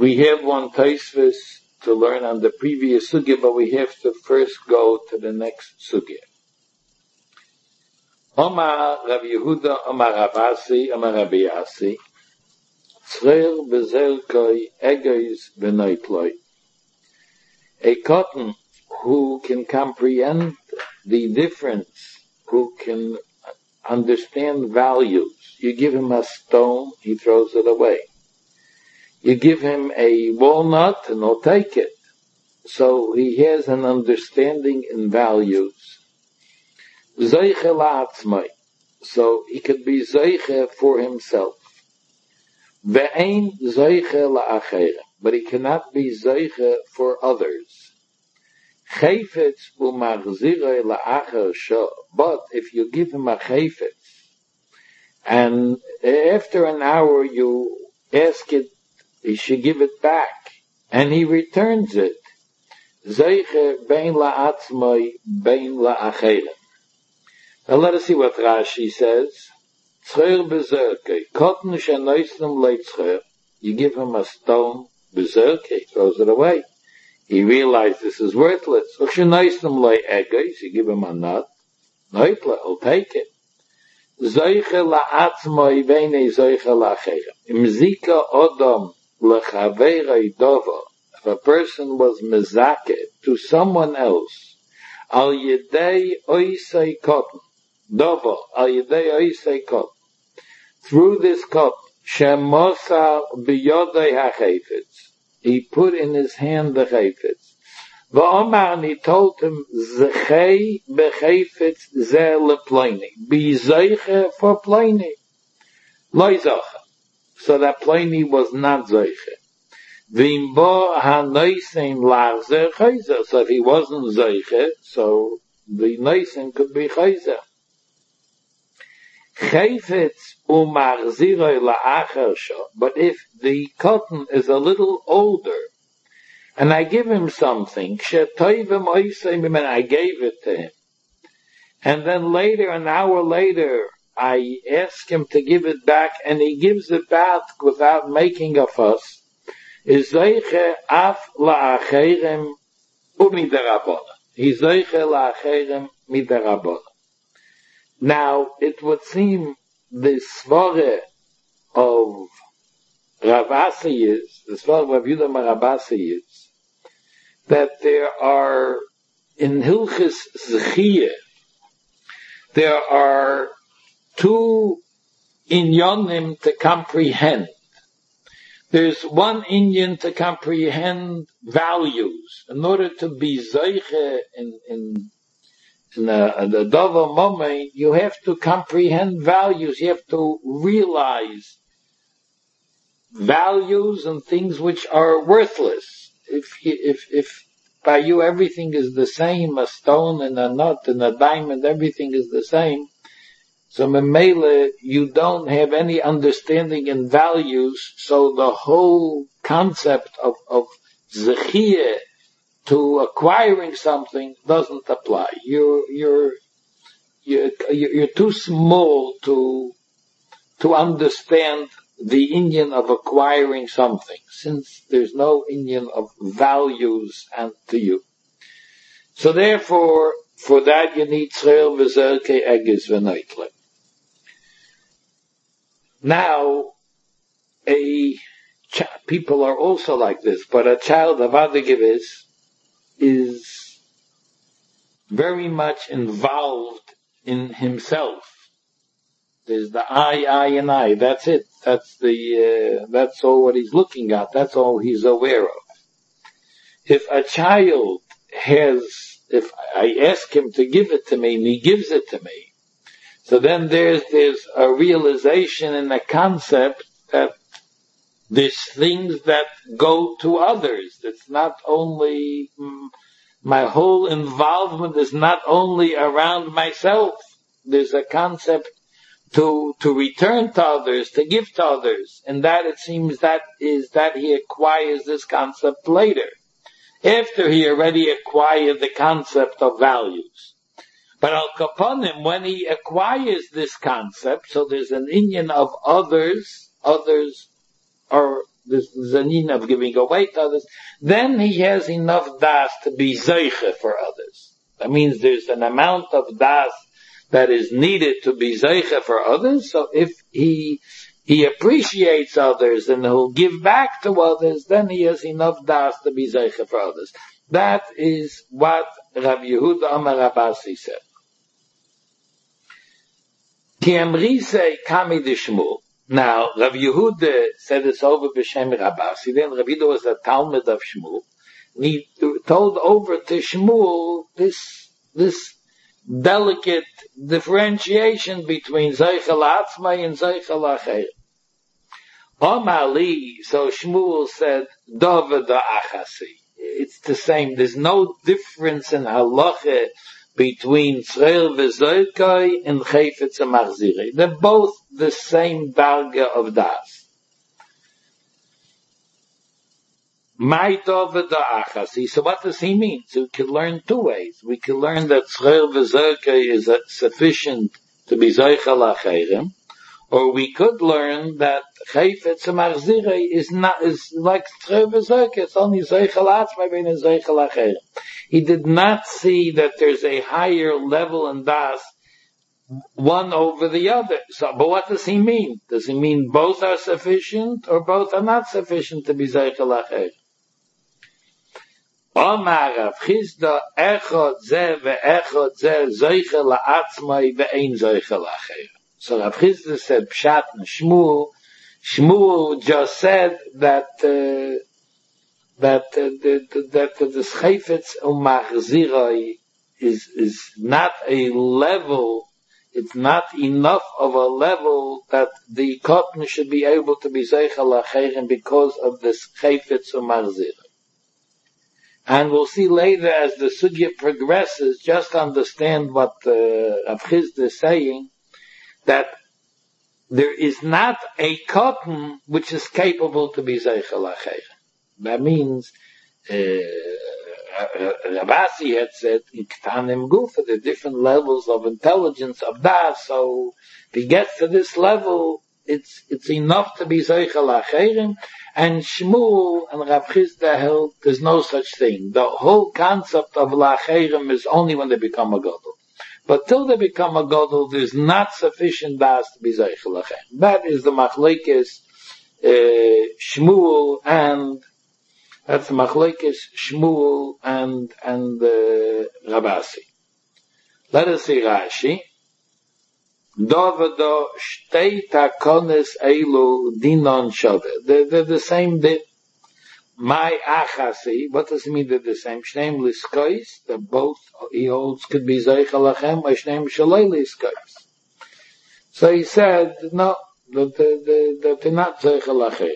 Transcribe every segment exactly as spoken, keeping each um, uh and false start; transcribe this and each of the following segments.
We have one Tosfos to learn on the previous sugya, but we have to first go to the next sugya. Omar Rav Yehuda, Omar Rav Asi, Omar Rabbi Asi, Tzreir bezerkoi egois benoitloi. A cotton who can comprehend the difference, who can understand values. You give him a stone, he throws it away. You give him a walnut, and he'll take it. So he has an understanding in values. Zeiche la'atzmai. So he could be zeiche for himself. Ve'ein zeiche la'acherem. But he cannot be zeiche for others. Chayfetz u'machzirei la'acher sho. But if you give him a chayfetz, and after an hour you ask it, he should give it back, and he returns it. Zeiche bein la'atzmai, bein la'acherem. Now let us see what Rashi says. Tzreir bezerke, cotton shenoisnem leitzreir. You give him a stone, bezerke, he throws it away. He realized this is worthless. Shenoisnem le'egos, you give him a nut, noitle, he'll take it. Zeiche la'atzmai, veine zeiche la'acherem. Imzika odom lechaverei dova. If a person was mezake to someone else, al yedei oisei cotton, dova, al yedei oisei cotton, through this cotton, shemosa biyodei hachayfetz, he put in his hand the chayfetz. V'omar, and he told him, zechei bechayfetz zeh lepleini, be zeiche for pleini, loy zacha. So that pleini was not zeiche. V'imbo ha'noisen lachzer chayzer. So if he wasn't zeiche, so the noisen could be chayzer. Chayfetz u'machziroi la'acher sho. But if the cotton is a little older, and I give him something, shetoivim oisem, and I gave it to him, and then later, an hour later, I ask him to give it back, and he gives it back without making a fuss, is zeiche af la'acherem u'midarabona. He's zeiche la'acherem midarabona. Now, it would seem the svare of Rav Asi is, the svare of Rav Yehuda Rav Asi is, that there are, in Hilchis Zechiyah, there are two inyanim to comprehend. There's one inyan to comprehend values. In order to be zeiche in, in, in a, the dava moment, you have to comprehend values. You have to realize values and things which are worthless. If, if, if by you everything is the same, a stone and a nut and a diamond, everything is the same, so memele, you don't have any understanding in values, so the whole concept of, of zechiyah to acquiring something doesn't apply. You're, you're, you're, you're too small to, to understand the inyan of acquiring something, since there's no inyan of values and to you. So therefore, for that you need tzreir v'zerkei egis v'noitle. Now, a ch- people are also like this, but a child of Adagivis is very much involved in himself. There's the I, I, and I. That's it. That's the, uh, that's all what he's looking at. That's all he's aware of. If a child has, if I ask him to give it to me and he gives it to me, so then there's, there's a realization and a concept that there's things that go to others. It's not only, mm, my whole involvement is not only around myself. There's a concept to, to return to others, to give to others. And that it seems that is that he acquires this concept later. After he already acquired the concept of values. But al kaponim, when he acquires this concept, so there's an inyan of others, others are this zanin of giving away to others, then he has enough das to be zeiche for others. That means there's an amount of das that is needed to be zeiche for others. So if he he appreciates others and he'll give back to others, then he has enough das to be zeiche for others. That is what Rav Yehuda Amar Rabasi said. Ki emrise kami de Shmuel. Now, Rav Yehuda said this over b'shem Rabasi. Then Rav Yehuda was a Talmud of Shmuel. And he told over to Shmuel this this delicate differentiation between Zeichel Atzmai and Zeichel Acher. Omali, so Shmuel said, Dova da Achasi. It's the same. There's no difference in halacha between Tzreir v'Zoykai and Chayfetz and Machzirei. They're both the same darga of das. My Dova da Achasi. So what does he mean? So we can learn two ways. We can learn that Tzreir v'Zoykai is sufficient to be Zoychal Acherem, or we could learn that Chayfetz and Machzirei is not, is like Tzreir v'Zoykai. It's only Zoychal Atzmai and Zoychal Acherem. He did not see that there's a higher level in das, one over the other. So, but what does he mean? Does he mean both are sufficient or both are not sufficient to be Zeichel Acher? Omar Rav Chisda echod zeh ve'echod zeh Zeichel Atzmai ve'ein Zeichel Acher. So Rav Chisda said Pshat and Shmuel. Shmuel just said that uh, that uh, the, that the Chayfetz and Machzirei is is not a level. It's not enough of a level that the cotton should be able to be Zeichel Acherim because of this Chayfetz and Machzirei. And we'll see later as the sugya progresses, just understand what uh, Rav Chisda is saying, that there is not a cotton which is capable to be Zeichel Acherim. That means, uh, Rabasi had said, in Ktanim Gufa, the different levels of intelligence of Das, so if he gets to this level, it's, it's enough to be Zeichel Acherim, and Shmuel and Rav Chisda held, there's no such thing. The whole concept of Lacherim is only when they become a Gadol. But till they become a Gadol, there's not sufficient Das to be Zeichel Acherim. That is the Machlekes, uh, Shmuel and That's the Machlekes Shmuel and and uh, Rabasi. Let us see Rashi. Dovado shtei takones eilu dinon shove. They're, they're the same. They, my achasi. What does it mean? They're the same. Shneim liskois. They're both. He holds could be zeichel achem. Or shneim shalei liskois. So he said no. That they're, they're not zeichel achem.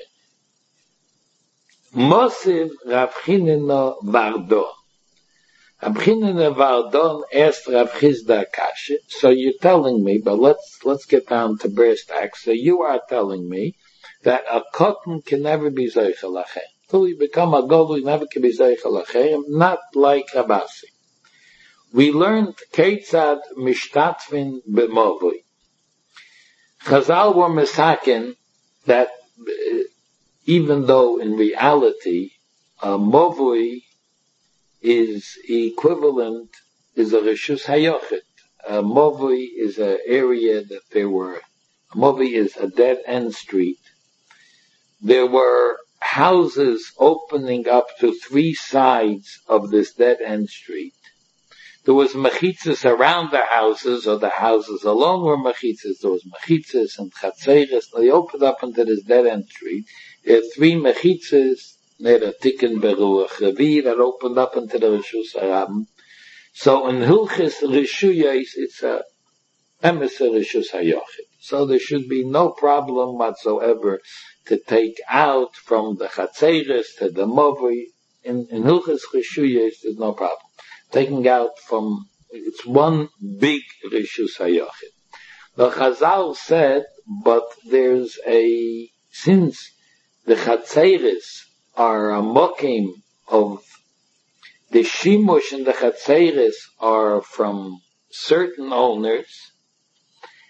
Mosiv Rav Chinina Vardon. Rav Chinina Vardon asked Rav Chisda Kasha, so you're telling me, but let's, let's get down to brass tacks. So you are telling me that a cotton can never be Zeichel Achem. Till you become a Gadol, you never can be Zeichel Achem, not like Rabasi. We learned Keitzad Mishtatvin B'Movoi. Chazal were misaken that uh, even though in reality, a movui is equivalent, is a reshus hayochit. A movui is an area that there were, a movui is a dead end street. There were houses opening up to three sides of this dead end street. There was mechitzas around the houses, or the houses alone were mechitzas. There was mechitzas and chatzeres. They opened up into this dead end street. There are three mechitzas, there are tikkun beruach revi that opened up into the Rishus Harabim. So in Hilchis Rishuyos, it's a emes Rishus Hayochid. So there should be no problem whatsoever to take out from the chatzeres to the movui. In, in Hilchis Rishuyos, there's no problem. Taking out from, it's one big Rishus Hayochid. The Chazal said, but there's a, since the Chatzeres are a mokim of the Shimush and the Chatzeres are from certain owners,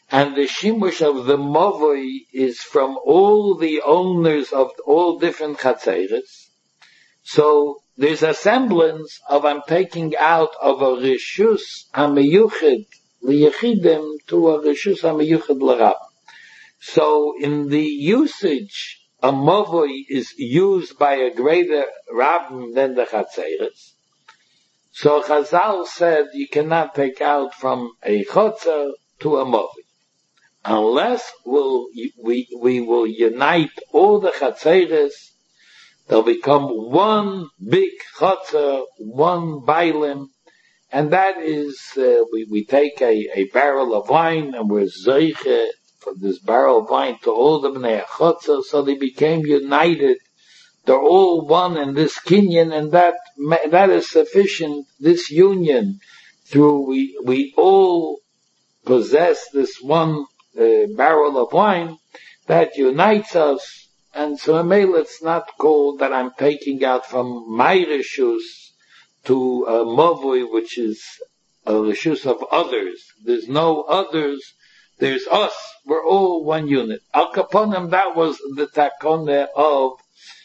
and the shimush of the Mavoi is from all the owners of all different Chatzeres. So there's a semblance of I'm taking out of a Rishus HaMeyuchid L'Yechidim to a Rishus HaMeyuchid L'Rab. So in the usage, a Mavoi is used by a greater Rabbim than the Chatzeres. So Chazal said you cannot take out from a Chotzer to a Mavoi. Unless we'll, we, we will unite all the Chatzeres, they'll become one big Chotzer, one Bailim, and that is, uh, we, we take a, a barrel of wine and we're Zeiche for this barrel of wine to all the Bnei Chotzer, so they became united. They're all one in this kinyan, and that, that is sufficient, this union, through we, we all possess this one uh, barrel of wine that unites us, and so Mele it's not called that I'm taking out from my rishus to a Mavoi, which is a rishus of others. There's no others, there's us, we're all one unit. Al Kaponim, that was the takone of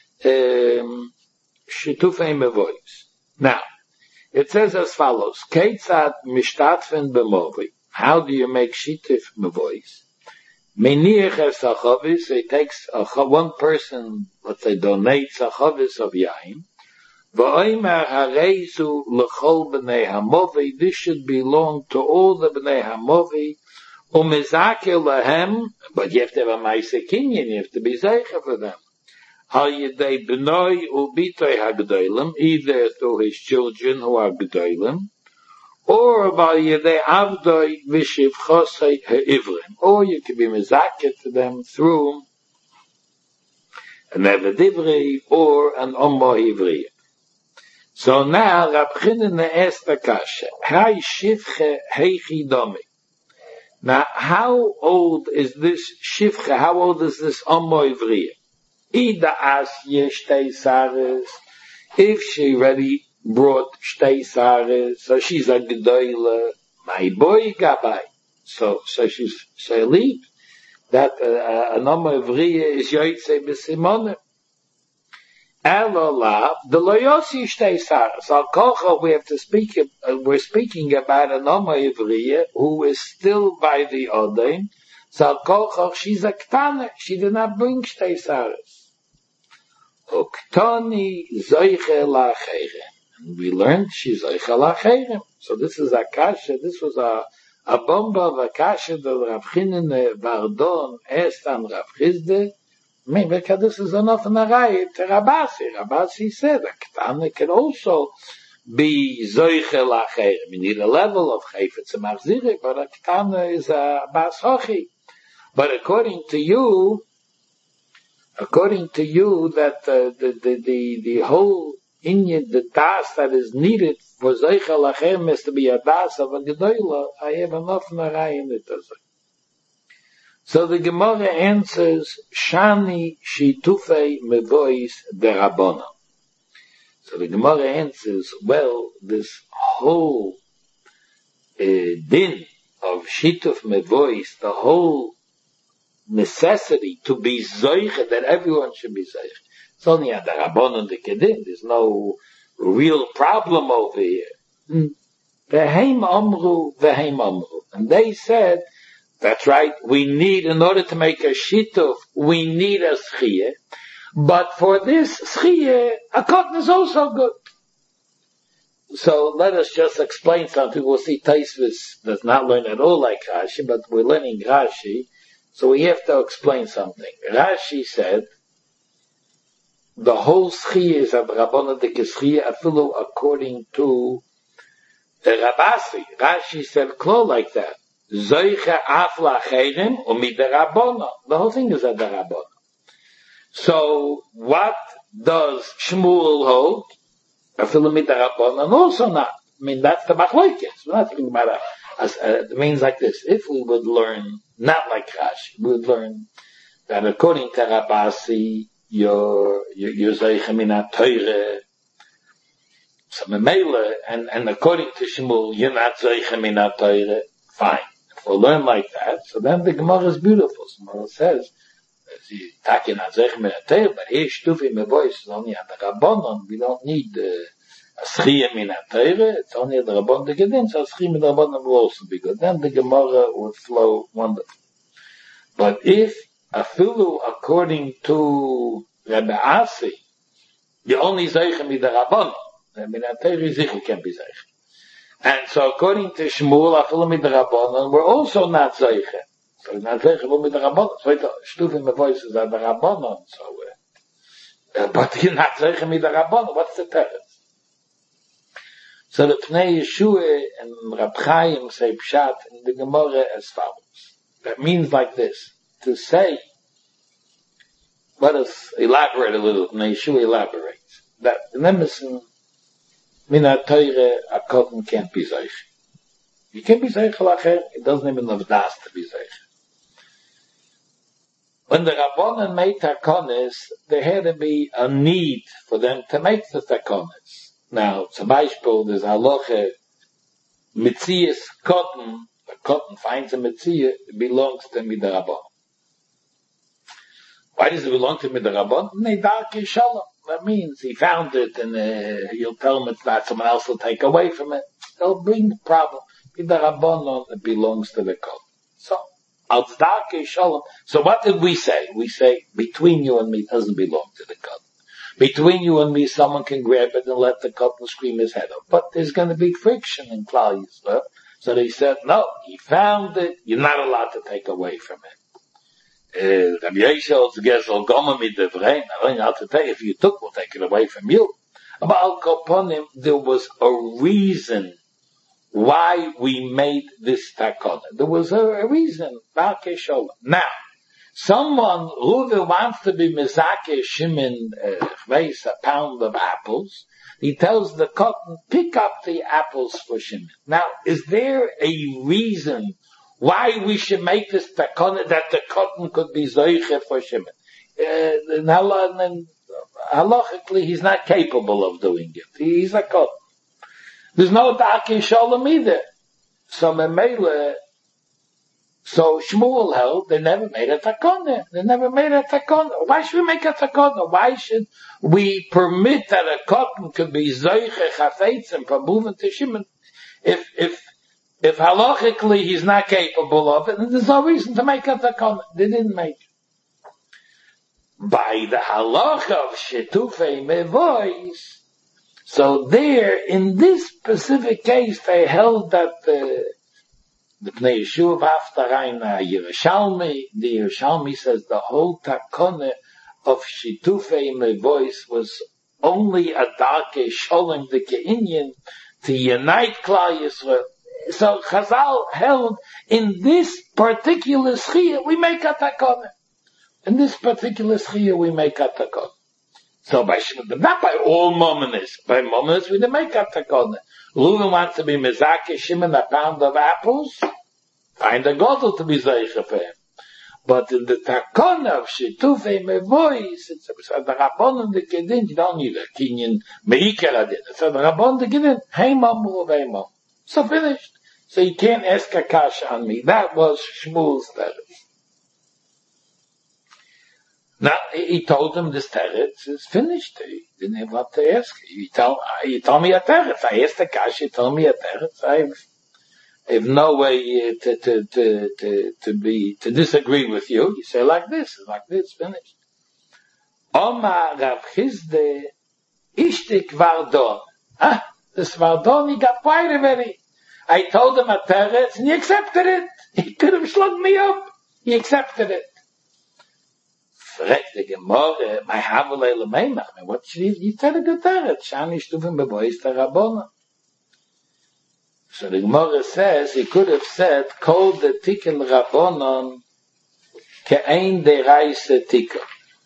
Um, Shitufei Mevois. Now, it says as follows, Keitzad mishtatfen b'movoi. How do you make Shituf Mevois? Meniach es achavis, it takes a, one person, let's say, donates a chavis of yain. V'oimer hareizu l'chol b'nei hamovi, this should belong to all the b'nei hamovi, u'mizake lahem, but you have to have a ma'aseh kinyan, you have to be zeicha for them. Al yedei b'noi u'bitoi ha'gdolim, either through his children who are gdolim, or by yedei avdoi v'shivchosei ha'ivrim, or you can be mezaket to them through an eved ivri or an ommo ivri. So now Rab Chanina asked the kasha, Hai shivche heichi domi. Now, how old is this shivche? How old is this ommo ivri? Ida as yeshtei sares, if she already brought shtei sares, so she's a gedoyle, my boy gabai. So, so she's shalib. That uh, a nomah ivriya is yoytze b'simone. Elola, the loyosi shtei sares. Al kocha, we have to speak. Uh, we're speaking about a nomah ivriya who is still by the odain. So al kocha, she's a ktana. She did not bring shtei sares. Uktani zoiche la'acherem. We learned she's zoiche la'acherem. So this is a kasha. This was a a bomba of a kasha that Rav Chanina Bardon asked on Rav Chizde. I mean, because this is enough in a raya to Rabasi. Rabasi said a ktana can also be zoiche la'acherem. You need a level of chayfetz and machzirik, but a ktana is a bas hochi. But according to you, According to you, that uh, the, the, the, the whole inyan, the das that is needed for Zeicha Lachem is to be a das of a Gedoyla, I have enough narai in it. So the Gemara answers, Shani Shitufei Mevois Derabona. So the Gemara answers, well, this whole uh, din of Shituf Mevois, the whole necessity to be zoiche, that everyone should be zoiche. It's only a darabon and the kedim. There's no real problem over here. V'heim amru, v'heim amru. And they said, that's right, we need, in order to make a shituf, we need a schiyeh. But for this schiyeh, a cotton is also good. So let us just explain something. We'll see Taisvis does not learn at all like Rashi, but we're learning Rashi. So we have to explain something. Rashi said, the whole schiyah is a Rabbana de Kishiyah afilu according to the Rabasi. Rashi said, klo like that. Zoicha af la'acherim umid Rabbana. The whole thing is a Rabbana. So what does Shmuel hold? Afilu mid Rabbana, and also not. I mean, that's the machlokes. We're not talking about a As, uh, it means like this. If we would learn, not like Rashi, we would learn that according to Rabasi, you're, you're Zeicha Min HaTorah, so Memele, and, and according to Shmuel, you're not Zeicha Min HaTorah, fine. or learn like that, so then the Gemara is beautiful. So Gemara says, but here Shtufim Mevois is only at the Rabbanon. We don't need uh, a Schiyah min HaTorah. It's only at the Rabbanon the Gedin, so a Schiyah min Rabbanon will also be good. Then the Gemara would flow wonderful. But if Afilu, according to Rebbe Asi, you only Zeichen mit the Rabbanon, then min HaTorah Zichu can be Zeichen. And so according to Shmuel, Afilu mit the Rabbanon, we're also not Zeichen. So it's not Zeichen mit the Rabbanon. So it's Shtufim Mevois is at the Rabbanon. So, uh, uh, but you're not Zeichen mit the Rabbanon. What's the teretz? So the Pnei Yeshua and Rab Chaim say Pshat in the Gemara as follows. That means like this. To say, let us elaborate a little. Pnei Yeshua elaborates. That in Emerson, min HaTorah, a cotton can't be Zeichen. You can't be Zeichen lacher, it doesn't even have das to be Zeichen. When the Rabbanan made takonis, there had to be a need for them to make the takonis. Now, zum Beispiel, there's halacha, Metzias cotton, the cotton finds a Metzia, it belongs to Midrabban. Why does it belong to Midrabban? Neidake Shalom. That means he found it and uh, you'll tell him it's not, someone else will take away from it. They'll bring the problem. Midrabban, it belongs to the cotton. So, Al-Tzedakah Shalom. So what did we say? We say, between you and me, it doesn't belong to the cotton. Between you and me, someone can grab it and let the cotton scream his head off. But there's going to be friction in Klal Yisrael. So they said, no, he found it, you're not allowed to take away from it. Rabbi Yisrael's Gezel Goma mit Devrein, I don't know how to take it. If you took, we'll take it away from you. But Al Koponim, there was a reason why we made this takana. There was a, a reason. Now, someone who wants to be mezake Shimon, uh, a pound of apples, he tells the cotton, pick up the apples for Shimon. Now, is there a reason why we should make this takana that the cotton could be zoiche for Shimon? Uh, halachically, he's not capable of doing it. He's a cotton. There's no Da'ake Shalom either. So Memele, so Shmuel held, they never made a takona. They never made a takona. Why should we make a takona? Why should we permit that a cotton could be zoiche chafetzim from moving to Shimon? If, if, if halachically he's not capable of it, then there's no reason to make a takona. They didn't make it. By the halacha of Shetufei Mevois, so there, in this specific case, they held that the, the Pnei Yeshua Haftarayim Yerushalmi, the Yerushalmi says the whole takone of Shitufei Mevois was only a darke sholem the Ke'inyan to unite Klal Yisrael. So Chazal held in this particular schiyah we make a takone. In this particular schiyah we make a takone. So by not by all mominus, by mominus we didn't make up takona. Reuven wants to be mezake Shimon a pound of apples, find a godel to be zeiche for him. But in the takona of Shitufei Mevois, it's the Rabbanon the Kedin, you don't need a kinyan meikar adin. It's the Rabbanon the Kedin, heimam uveimam. So finished. So you can't ask a kasha on me. That was Shmuel's teretz. Now, he told him this teretz is finished. He didn't have what to ask. He told, he told me a teretz. I asked the kasha, he told me a teretz. I have, I have no way to, to, to, to, to be, to disagree with you. You say like this, like this, finished. Oma Rav Chizde ishtik vardon. Ah, this vardon, he got quiet already. I told him a teretz and he accepted it. He could have slugged me up. He accepted it. Fragt the Gemara, my Havulei L'meimach, what should you, you tell a good teretz, Shani Shtufim Bevois Terabona. So the Gemara says, he could have said, Kol de Tikkun Rabbonon, Ke'ein de Reise Tikkun.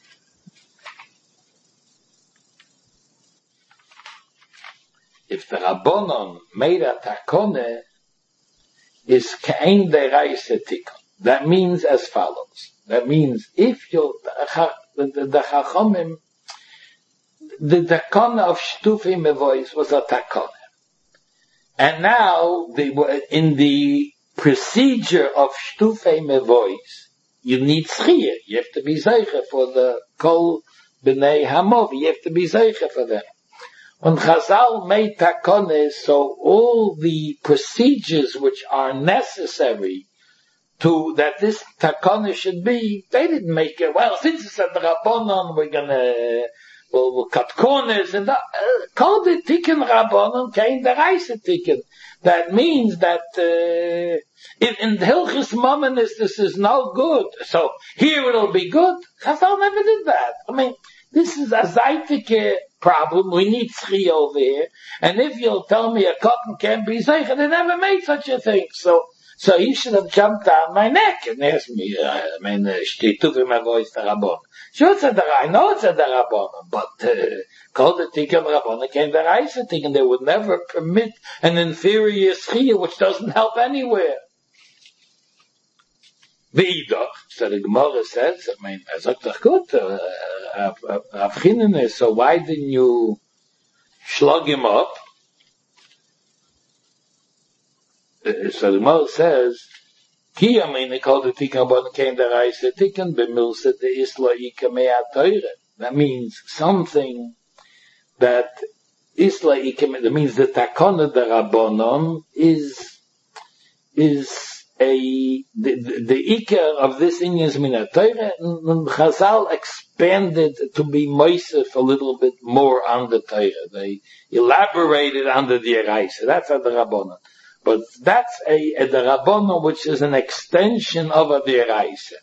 If the Rabbonon made a takone, is Ke'ein de Reise Tikkun. That means as follows. That means if you the the Chachamim, the takana of Shtufim Mevois was a takana, and now they were in the procedure of Shtufei Mevois, you need Schiyah. You have to be Zeicha for the Kol B'nei Hamov. You have to be Zeicha for them. When Chazal made Takones, so all the procedures which are necessary to, that this Takones should be, they didn't make it, well, since it's a Rabbanon, we're gonna, we'll, we'll cut corners, and that, uh, Kol the Tikkun Rabbanon came the Reise Tikkun. That means that, uh, in, in Hilchis Momenis, this is no good. So, here it'll be good. Chazal never did that. I mean, this is a Zaytike problem. We need Tzchi over here. And if you'll tell me a cotton can't be Zeicha, they never made such a thing. So, so he should have jumped down my neck and asked me, uh, I mean, Shtituf my voice the Rabbon. Sure, it's a the I know it's a the Rabbon, but, uh, called the Tikkun Rabbon came the Reise Tikkun. They would never permit an inferior Schiyah which doesn't help anywhere. V'idach, so the Gemara says, I mean, I sagt doch gut, uh, so why didn't you slug him up? Uh, so the Gemara says, Ki amine called the Tikkun Rabbanon came the Reise Tikkun b'milsa de isla ika mea teure. That means something that isla ika, that means the Takona de Rabbanon is, is a, the, the, the Iker of this Inyan is Min HaTorah, and Chazal expanded to be Moisef a little bit more on the Torah. They elaborated on the Deraisa. That's a Rabbanon. But that's a, a Rabbanon which is an extension of a Deraisa.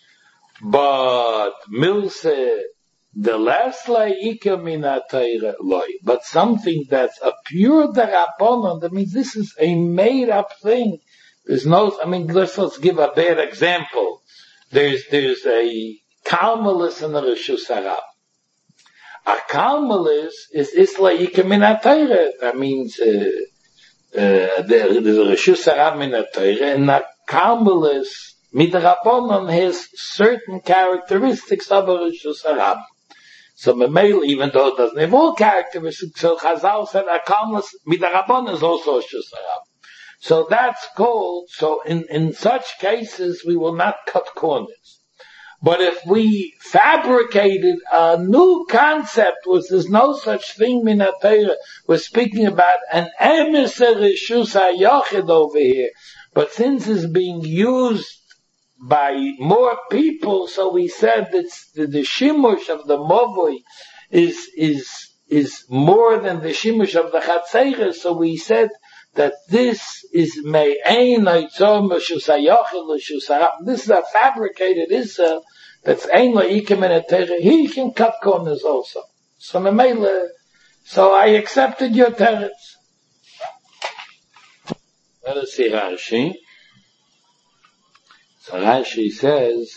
But Milse, the last Iker Min HaTorah loy, but something that's a pure Rabbanon, that means this is a made up thing. There's no, I mean, let's, let's give a bad example. There's, there's a Kalmalis and a Rishus Harab. A Kalmalis is Isla Ika Min HaTorah. That means, uh, uh, there's a Rishus Harab Min HaTorah, and a Kalmalis, Midrabanon, has certain characteristics of a Rishus Harab. So Memel, even though it doesn't have all characteristics, so Chazal said a Kalmalis, Midrabanon is also a Rishus Harab. So that's called, so in, in such cases we will not cut corners. But if we fabricated a new concept, which there's no such thing in the Torah, we're speaking about an emissary Rishus HaYochid over here, but since it's being used by more people, so we said that the, the Shimush of the Movoi is, is, is more than the Shimush of the Chatzeres, so we said that this is me'ein ha'tzom Rishus HaYochid Rishus HaRab. This is a fabricated Issa that's ein la'ikim in a terech. He can cut corners also. So me'meile, so I accepted your teretz. Let us see Rashi. So Rashi says,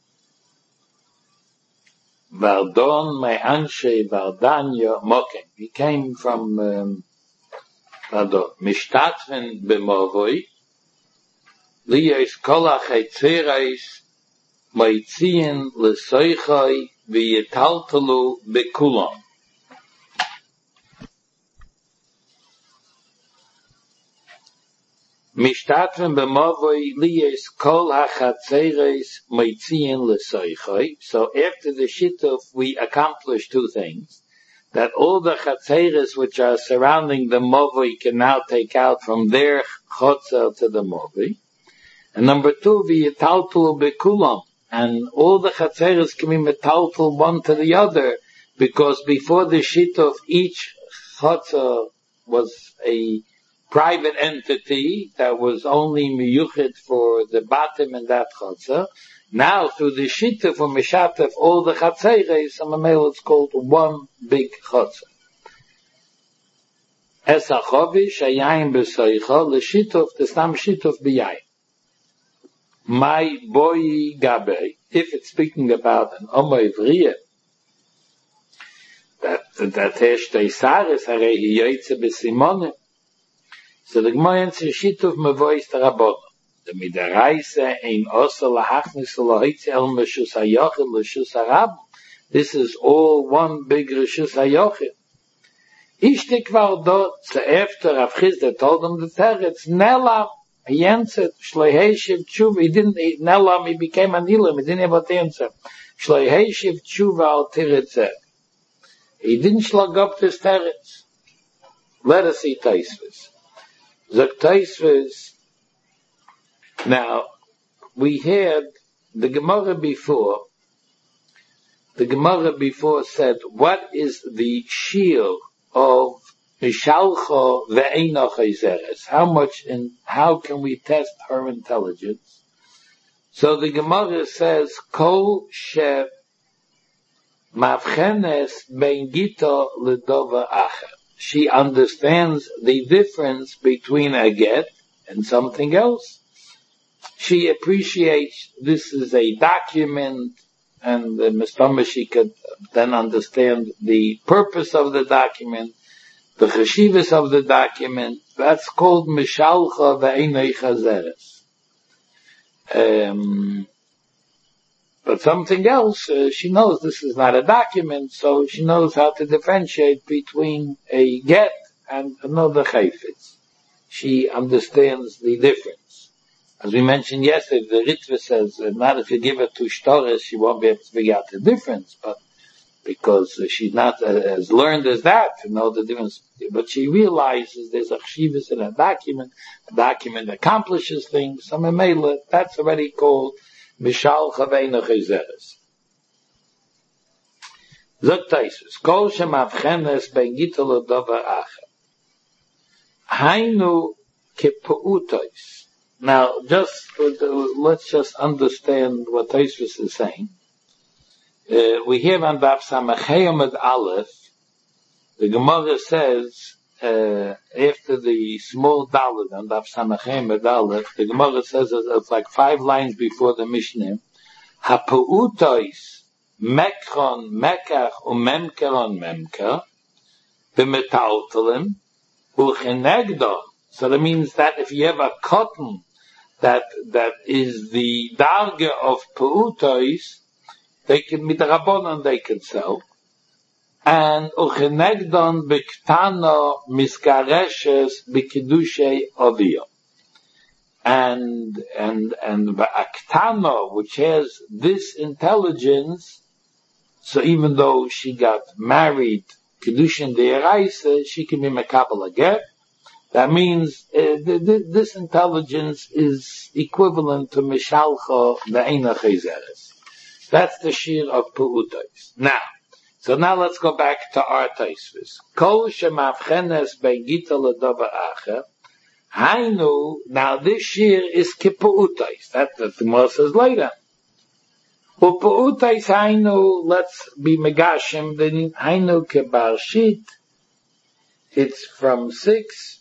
Vardon me'anshe Vardanya mokem. He came from, um, Vardon. Mishtatven b'movoi, liyes kol ha'chetzeres, Maitzien lesoichai v'yetaltalu bekulam. Mishtatven b'movoi liyes kol hachatzeres maitzien lesoichai. So after the shituf, we accomplished two things. That all the chatzeres which are surrounding the movoi can now take out from their chotzer to the movoi. And number two, v'yetaltalu bekulam. And all the chatzeres can be metaltal one to the other, because before the shituf, each chatzah was a private entity that was only miyuchid for the bottom and that chatzah. Now, through the shituf or mishatef, all the chatzeres, it's called one big chatzah. Es hachovish hayayim b'soicha l'shituf t'stam shituf b'yayim. My boy Gabe, if it's speaking about an Omo Ivriya, that, that hesh teisaris, harei hi yoytze b'simone. So the Gemara answers, shituf mevois t'rabbonon. The midaraisa ein osa lahachnis lohitze el Rishus HaYochid Rishus HaRab. This is all one big Rishus HaYochid. Ishte kvar dot, so after Rav Chizda told him the teretz, nela He answered, Shloheshiv Tshuva, he didn't, he, Nelam, he became an Ilam, he didn't have what to answer. Shloheshiv Tshuva al Tiritzeh. He didn't slug up this teretz. Let us see Taisvis. Zok Taisvis, now, we had the Gemara before, the Gemara before said, what is the shiur of Mishalcha ve'eino chayzeres? How much and how can we test her intelligence? So the Gemara says, Kol she mavchenes ben gita ledova acher. She understands the difference between a get and something else. She appreciates this is a document, and the Mistama, she could then understand the purpose of the document, the cheshivas of the document. That's called Mishalcha ve'einei chazeres. Um, but something else, uh, she knows this is not a document, so she knows how to differentiate between a get and another chayfetz. She understands the difference. As we mentioned yesterday, the Ritva says, uh, not if you give her two shtaris, she won't be able to figure out the difference, but because uh, she's not uh, as learned as that to know the difference. But she realizes there's a chshivas in a document, a document accomplishes things, some emela, that's already called Mishalcha ve'eino chayzeres. Zok Taisus, Kol shemavchenes ben gita ledova acher. Hainu kepu'utos. Now, just, uh, let's just understand what Tosfos is saying. Uh, we have on Daf Samachay Amud Aleph, the Gemara says, uh, after the small Dalet on Daf Samachay Amud Aleph, the Gemara says it's, it's like five lines before the Mishnah, Ha'pu'utos mekron mekach u'memkeron memker b'metaltalim u'chenegdon. So that means that if you have a cotton that that is the darga of peutos, they can midrabanan they can sell. And uchenegdon bektano miskareshes b'kedushay aviyah. And and and ba'aktano, which has this intelligence, so even though she got married kedushin de'eraisa, she can be mekabel get. That means uh, th- th- this intelligence is equivalent to Mishalcha ve'eino chayzeres. That's the shiur of Pu'utos. Now, so now let's go back to our Tosfos. Kol shemavchenes ben gita ledova acher. Hainu, now this shiur is kepu'utos. That's what the Gemara says later. U'pu'utos hainu, let's be megashim, then hainu kebarshit. It's from six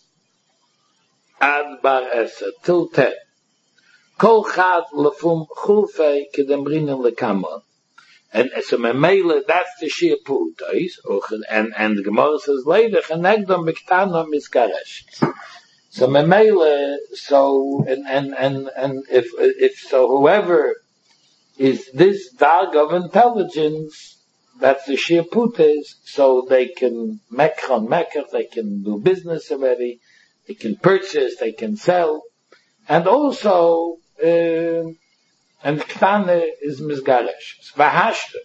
ad bar eser till ten. Kol chad lefum chulfei kedemrinin lekamon. And so memele, that's the shiur pu'utos. And and the Gemara says later, chenegdom bektano miskaresh. So memele, so and and and and if if so, whoever is this dag of intelligence, that's the shiur pu'utos, so they can mekron meker, they can do business already. They can purchase, they can sell, and also, uh, and ktane is misgaresh. Vahashta.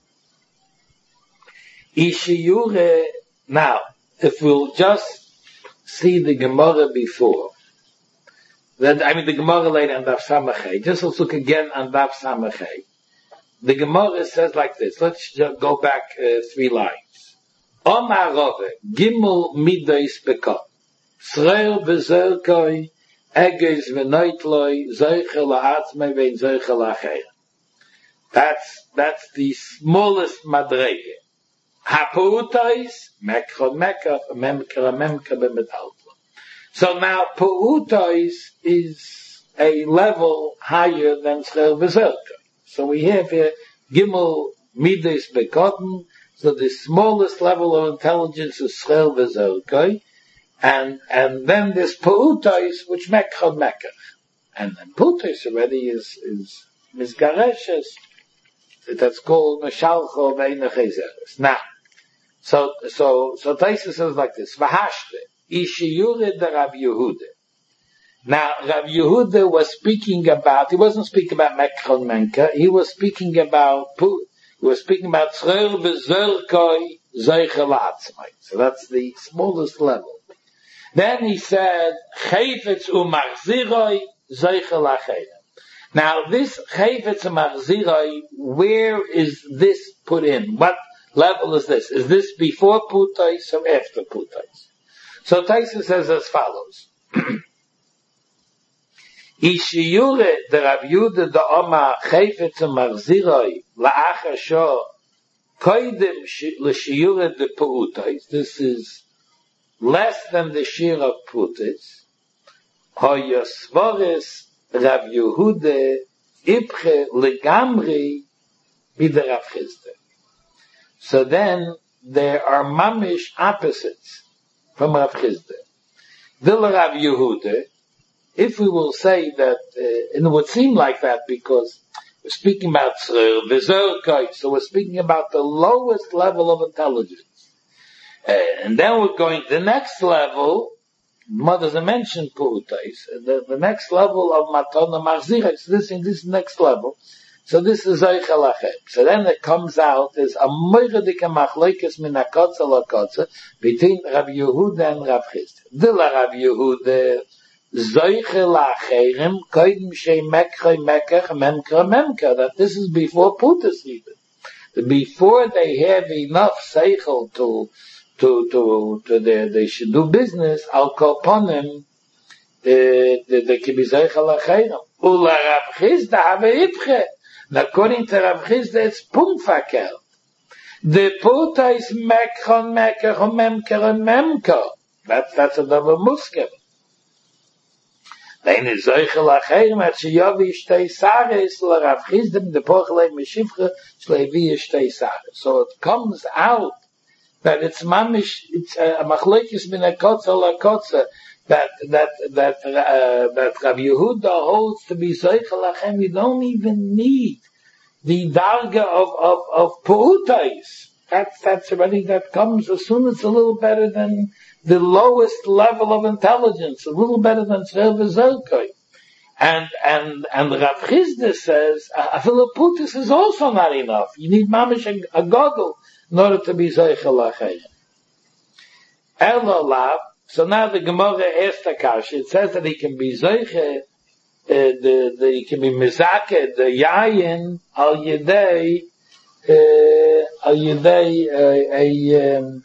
Ishiyure, now, if we'll just see the Gemara before, then, I mean the Gemara later on Daf Samachay, just let's look again on Daf Samachay. The Gemara says like this, let's just go back uh, three lines. Omar Rove, Gimel Midos Bekot. Sreir bezerkoi, eges v'noitloi, zoiche la'atzmei vein zoiche la'acher. That's, that's the smallest madrege. Ha-pu'utos, mekron mekach, memker memker b'metaltlo. So now, pu'utos is a level higher than sreir bezerkoi. So we have here, gimel midos bekotten, so the smallest level of intelligence is sreir bezerkoi. And, and then this pu'utos, which mekchad mekach. And then pu'utos already is, is misgareshes. That's called Mishalcha ve'eino chayzeres. Now, so, so, so Taisa says like this, V'hashte, ishiyure de Rav Yehuda. Now, Rav Yehuda was speaking about, he wasn't speaking about Mekcha and Menka, he was speaking about, he was speaking about Tzrer B'Zerkoi Zeichel Atzmai. So that's the smallest level. Then he said, Chayfetz U'Machziroi Zeichel Acheirem. Now, this Chayfetz U'Machziroi, where is this put in? What level is this? Is this before Putais or after Putais? So Taisa says as follows. Ishiyure the Rav Yehuda the Oma Chayfetz U'Machziroi La'achar Sho Koidem L'Shiyure the Putais. This is less than the shir of Putais. Hoyosvores Rav Yehuda Ipche Legamri B'der Rav Chisda. So then there are mamish opposites from Rav Chisda. Vil Rav Yehuda, if we will say that, uh, and it would seem like that because we're speaking about Tzrer V'Zerkoi, so we're speaking about the lowest level of intelligence. Uh, and then we're going to the next level. Mother doesn't mention Putais. The, the next level of Matona Machzira. So this in this next level. So this is Zeichel Achem. So then it comes out as a moiradike machlokes min hakotza lakotza between Rav Yehuda and Rav Chisda. Dila Rav Yehuda Zeichel Acheirem koidem shei mekcha mekach memka memka. That this is before Putais even. Before they have enough seichel to to to to the, they should do business, I'll call upon them the the kibizaychal acheirem. Ula Rav Chisda have ipche. According to Rav Chisda, it's pumfakel. The puta is mekchon mekach memker memka. That's that's a double muskim. Then is zaychal acheirem at sheyavi shtei sares la Rav Chisda the pochelei meshivcha shlevi shtei sares. So it comes out that it's mamish, it's a machlokes min hakotza lakotza, that that that uh, that Rav Yehuda holds to be zeichel achem. You don't even need the darga of of of putais. That's that's already that comes as soon as it's a little better than the lowest level of intelligence, a little better than Tzrer V'Zerkoi. And and and Rav Chisda says a putais is also not enough. You need mamish a, a goggle in order to be Zeichel Acheirem. Elolav, so now the Gemara asked the Kasha, it says that he can be Zeichel, uh, the, the, he can be Mizake, the Yayin, al Yedei, uh, al Yedei, uh, a, um,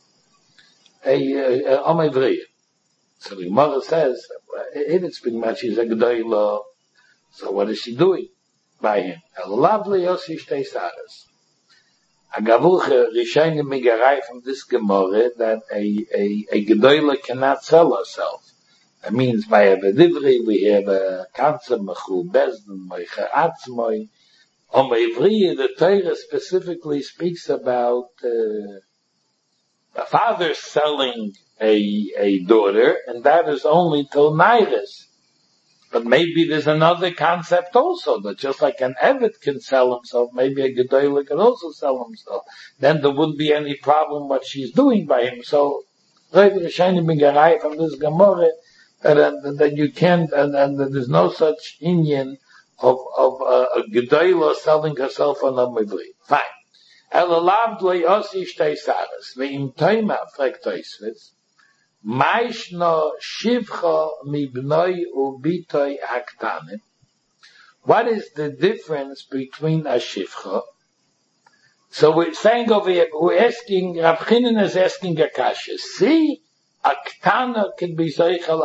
a, uh, Omevriya. So the Gemara says, if it's been much, he's a G'dayla, so what is she doing by him? Elolav le'yosi shtei saras. A gavuche Rishonim migarai from this Gemara that a a a gedola cannot sell herself. That means by a bedivri we have a kanzer mechu bezdin moicha atzmoi. On Ivri, the Torah specifically speaks about uh, a father selling a a daughter, and that is only till Nairis. But maybe there's another concept also, that just like an Eved can sell himself, maybe a Gedolah can also sell himself. Then there wouldn't be any problem what she's doing by him. So, from this Gemara, that, that you can't, and, and that there's no such inyan of, of uh, a Gedolah selling herself on a Mivri. Fine. Elalav le'osi shtei saras. Ve'im toima, frek toisvitz. Maishno shivcha mibnoi ubitoi aktanim. What is the difference between a shivcha? So we're saying over here, we're asking, Rav Chinin is asking a kasha. See, aktana can be zeichel,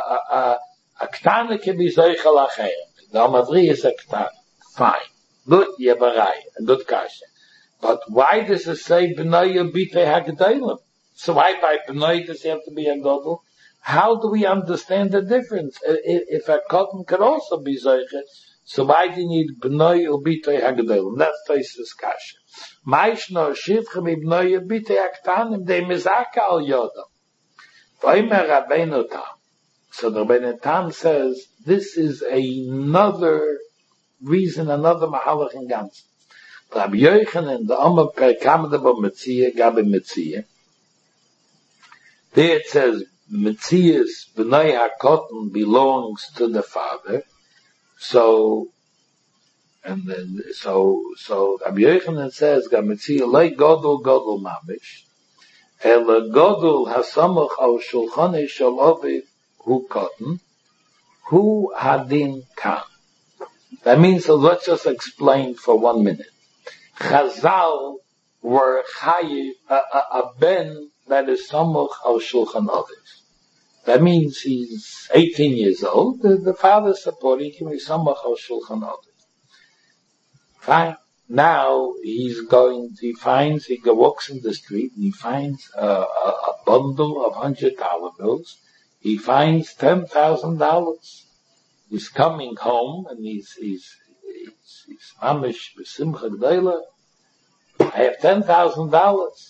aktana can be zeichel acher. The Amavri is aktana. Fine. Good, yebarai, a good kasha. But why does it say b'noi ubitoi hakdailim? So why by B'nai does he have to be a Godel? How do we understand the difference? If a cotton could also be Zeiche, so why do you need B'nai Ubitoi HaGadolim? That's Taisus Kasha. Maishno Shivcha B'nai Ubitoi HaKtanim De Mizaka Al Yodam. V'omer Rabbeinu Tam. So the Rabbeinu Tam says, this is another reason, another Mahalach in Gans. Rabbi Yochanan, the Omer Per Kamada Bo Metzia, Gabi Metzia. There it says, Metzias B'nai HaKoton belongs to the father, so, and then, so, so, Rabbi Yochanan says, Gam Metzia Lei Godol Godol Mamish, El Godol Hasamoch Al Shulchane Shel Ovid Hu Koton, Hu Hadin Kan. That means, so let's just explain for one minute. Chazal were chayiv, a, a, a ben that is Samoch Al Shulchan Ovid. That means he's eighteen years old. The, the father supporting him is Samoch Al Shulchan Ovid. Fine. Now he's going, he finds, he walks in the street and he finds a, a, a bundle of hundred dollar bills. He finds ten thousand dollars. He's coming home and he's, he's, he's, he's Amish B'Simcha G'dayla. I have ten thousand dollars.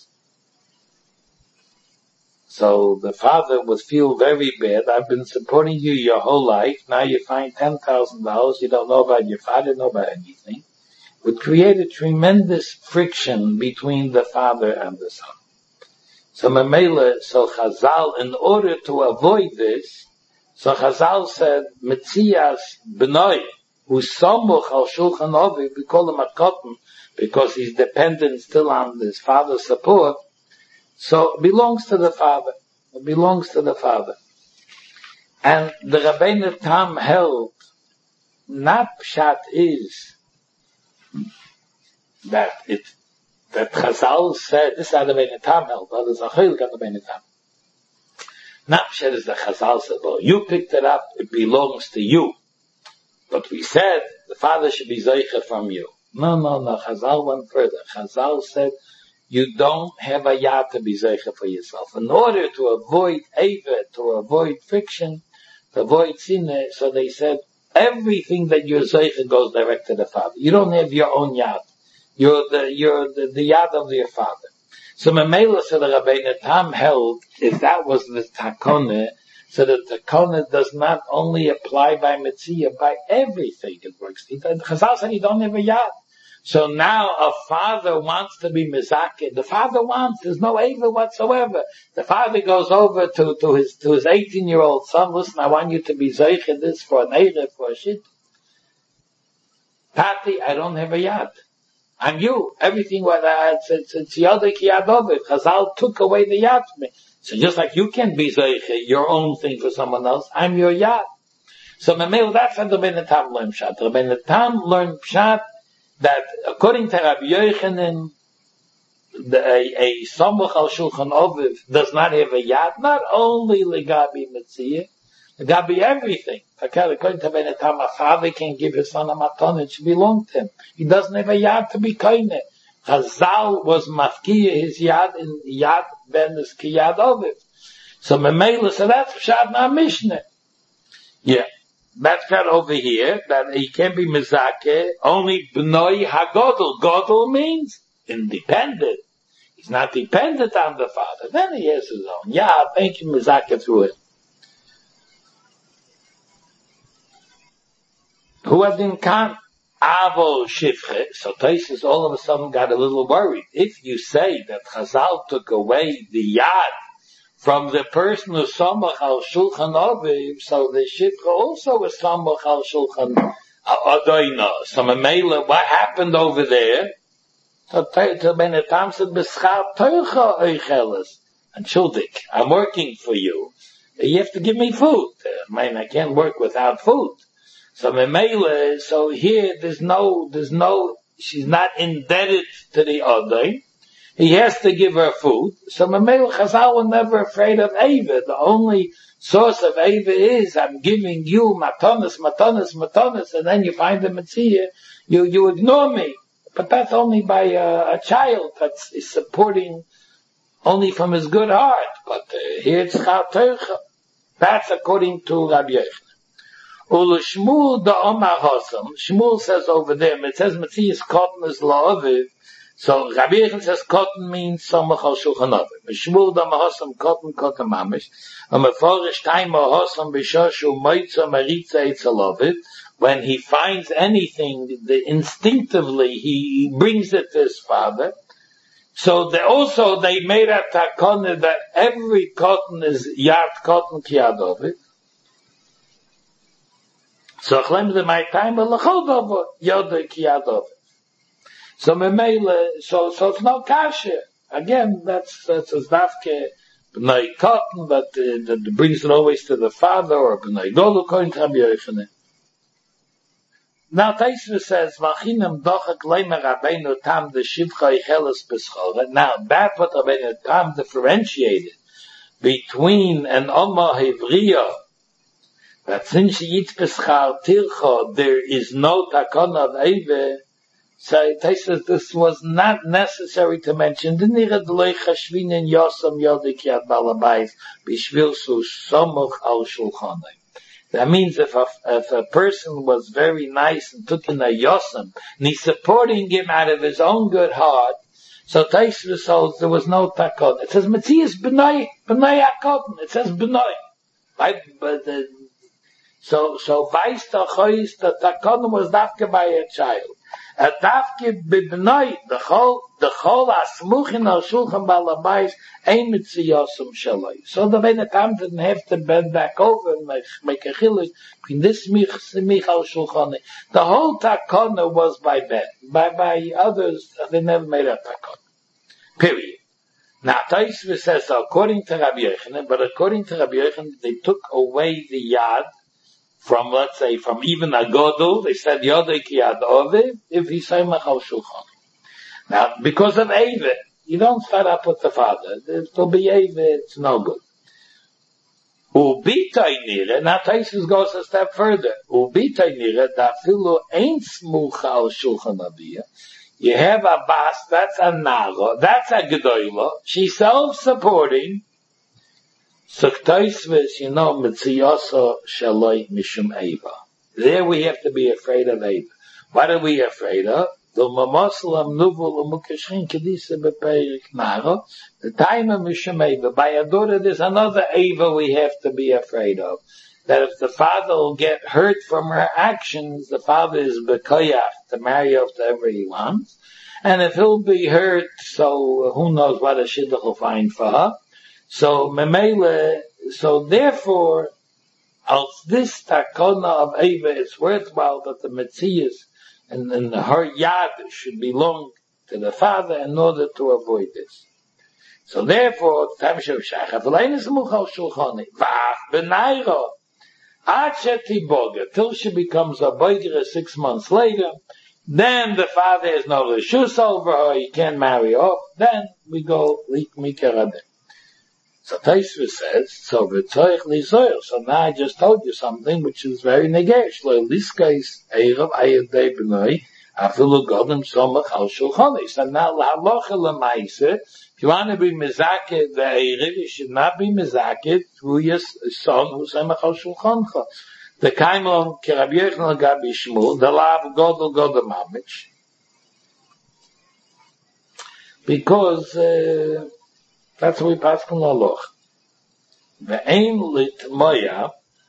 So the father would feel very bad. I've been supporting you your whole life. Now you find ten thousand dollars. You don't know about your father, know about anything. It would create a tremendous friction between the father and the son. So Mamela, so Chazal, in order to avoid this, so Chazal said, Metzias B'nai, who's Samuch Al Shulchan Ovid, we call him a cotton, because he's dependent still on his father's support, so it belongs to the father. It belongs to the father. And the Rabbeinu Tam held, not pshat is that it, that Chazal said, this is how the Rabbeinu Tam held, others are chaylik on the Rabbeinu Tam. Not pshat is that Chazal said, well, you picked it up, it belongs to you. But we said, the father should be zeicher from you. No, no, no, Chazal went further. Chazal said, you don't have a yad to be zeicher for yourself. In order to avoid aver, to avoid friction, to avoid sinne, so they said, everything that you're zeicher goes direct to the father. You don't have your own yad. You're the, you're the, the yad of your father. So Mamela said the Rabbeinu Tam held, if that was the takone, so the takone does not only apply by Metzia, by everything it works. Chazal said you don't have a yad. So now a father wants to be mizakeh. The father wants, there's no aver whatsoever. The father goes over to, to his, to his eighteen year old son, listen, I want you to be zeicher this for an erev, for a shit. Tati, I don't have a yad. I'm you. Everything what I had, it's, it's yadek yad of it. Chazal took away the yad from me. So just like you can be zeicher, your own thing for someone else, I'm your yad. So Mamel, that's how the Rabbeinu Tam learned pshat. The Rabbeinu Tam learned pshat that according to Rabbi Yochanan, the, a, a Samuch Al Shulchan Oviv does not have a yad, not only legabi Metzia, legabi everything. According to Rabbi Tam, a father can give his son a matan, it should belong to him. He doesn't have a yad to be kaineh. Chazal was mafkiya his yad in yad ben is ki yad Oviv. So Memela said that's pshat na Mishnah. Yeah. That's got over here, that he can't be mizakeh, only b'noi hagodol. Godol means independent. He's not dependent on the father. Then he has his own. Yeah, thank you, mizakeh through it. Hu adin kan avol shifche. So Taisus all of a sudden got a little worried. If you say that Chazal took away the yad from the person who Samach Al Shulchan Aviv, so the Shifra also is Samach Al Shulchan Adayna. So Mamela, what happened over there? So Rabbeinu Tam said, B'schar Teucha Eicheles. And Shuldik, I'm working for you. You have to give me food. I mean, I can't work without food. So Mamela, so here there's no, there's no, she's not indebted to the Adayna. He has to give her food. So Mamel Chazal were never afraid of Ava. The only source of Ava is, I'm giving you matanas, matanas, matanas, and then you find the Metzia, you, you ignore me. But that's only by a, a child that's is supporting only from his good heart. But uh, here it's Chal Teucha. That's according to Rabbi Yochanan. Ulu Shmuel da Omar Hossam. Shmuel says over there, it says Metzias cotton is la'aviv. So Rabbi Yochanan says cotton means Samach Al Shulchan Aviv. Shmuel da Mahosam cotton cotton mamish. A meforish time Mahosam b'shoshu moitza maritza etzel Aviv. When he finds anything, the, instinctively he brings it to his father. So they also, they made a takana that every cotton is yad cotton kiyad of it. So chlem the my time a lachol dover yad kiyad of it. So memele, so so it's not kasha. Again, that's that's a zdavke b'nai cotton, but uh, that brings it always to the father or b'nai golu koin Rabbi Yochanan. Now Taisva says, "V'achinam dochak leimer Rabbeinu tam de shivcha icheles b'schora." Now that's what Rabbeinu tam differentiated between an Oma Hevriya, that since she eats b'schar tircha, there is no takana of Eive. So Taisva says this was not necessary to mention. Didn't loy chashvinin yosam yodik yad balabais b'shvil su somuch al shulchanai. That means if a, if a person was very nice and took in a yosem, and he's supporting him out of his own good heart, so Taisva holds there was no takon. It says Matthias b'nai b'nai akon. It says b'nai. Right? But uh, so so vice the chois the takon was dafke by a child. A dafke b'nai the chol the chol asmuchin al shulchan balabais ein mitziyosem shaloi. So the Benetam didn't have to bend back over and make, make a chiluk between this mich mich al shulchan. The whole takona was by ben. By by others they never made a takona. Period. Now Taisva says according to Rabbi Yochanan, but according to Rabbi Yochanan they took away the yad from, let's say, from even a godel, they said yodei ki yad ove, if he say machal shulchan. Now, because of Eive, you don't start up with the father. To be Eive, it's no good. Ubitai nire, now Taisus goes a step further. Ubitai nire, da filu ain't smucha al shulchan aviyah. You have a bas, that's a naro, that's a gedoyla, she's self-supporting. So Taisvis, you know, mitziyoso shaloi mishum Eiva. There we have to be afraid of Eiva. What are we afraid of? The mamosalam nuvul umukashrin kedisa bepeirik naro. The time of mishum Eiva. By a daughter, there's another Eiva we have to be afraid of. That if the father will get hurt from her actions, the father is bekoyach to marry off to whoever he wants. And if he'll be hurt, so who knows what a shidduch will find for her. So memele, so therefore, als this takona of Eiva, it's worthwhile that the Metzias and, and her yad should belong to the father in order to avoid this. So therefore, Tamshav Shachaf, Leinis Muchal Shulchani, Vach Benairo, Acheti Boga, till she becomes a boiger six months later, then the father has no reshus over her, he can't marry off, then we go, Lik Mikaradeh. So Taisva says, so v'tzoich lizoyer. So now I just told you something which is very negesh. Lo liskais eirav ayadei b'noi afilu godem somach al shulchani. So now lahalocha l'maise, if you want to be mezaket the eirav, you should not be mezaket through your son who's somach al shulchancha. The kaimon ki Rabbi Yochanan gabi Shmuel, the lav godel godem mamich. Because, uh, that's what we pass on the law. Ve'ein lit moya,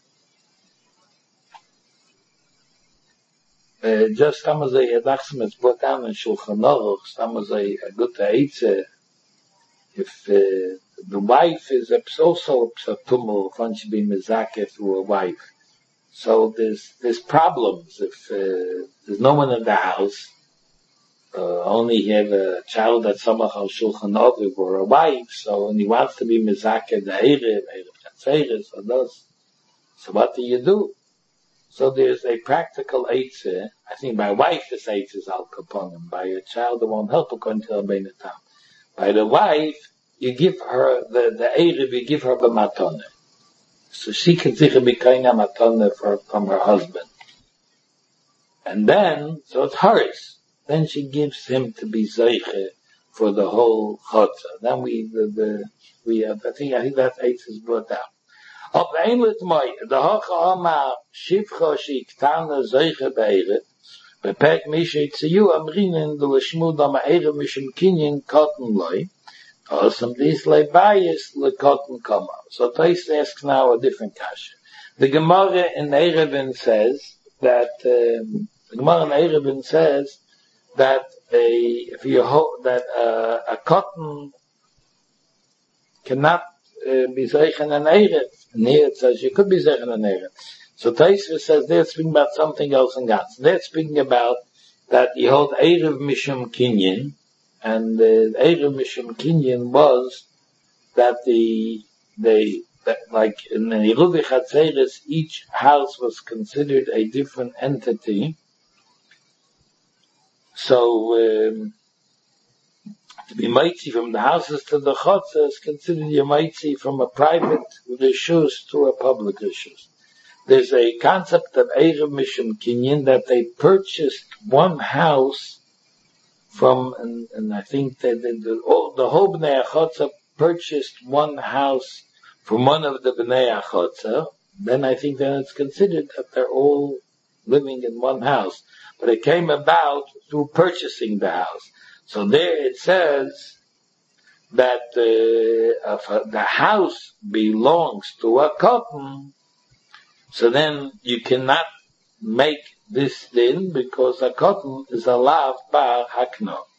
just some of the yadachsim it's brought down in Shulchan Aruch, some of the good eitze, if uh, the wife is also psatumul, if one should be mezakeh through a wife. So there's, there's problems if uh, there's no one in the house, Uh, only he have a child that's samach al shulchan aruch or a wife, so when he wants to be mezakeh the erev, erev chatzeres, or those, so what do you do? So there's a practical eitzeh. I think by wife this eitzeh is al kaponim. By a child it won't help according to Rabbeinu Tam. By the wife, you give her the the erev, you give her the matone, so she can sicher be kaina matone from her husband, and then so it's hers. Then she gives him to be zeiche for the whole chotza. Then we, the, the, we have, I think, I think that eight is brought down. Of the Einlit Moi, the Hocha Oma Shivcha Shiktana Zeiche Be'eret, Bepek Mishe Tziyu Amrinin the Lishmud Oma Erev Mishim Kinyin Cotton Loi, or some these lay bias le Cotton Koma. So Tais asks now a different kasha. The Gemara in Erevin says that, um, the Gemara in Erevin says, that a, if you hold, that uh, a cotton cannot uh, be zeichen an eret. And here it says you could be zeichen an eret. So Taisva says they're speaking about something else in Gans. They're speaking about that you hold Erev Mishum Kinyan, and the uh, Erev Mishum Kinyan was that the, they, that like in the Yeruvi Chatzeres, each house was considered a different entity. So, um, to be mitzi from the houses to the chotza is considered your mitzi from a private rishus to a public rishus. There's a concept of Erev Mishum Kinyan that they purchased one house from, and, and I think that the, the, the whole Bnei HaChotza purchased one house from one of the Bnei HaChotza. Then I think that it's considered that they're all living in one house. But it came about through purchasing the house. So there it says that uh, if the house belongs to a cotton, so then you cannot make this din because a cotton is allowed by Hakno.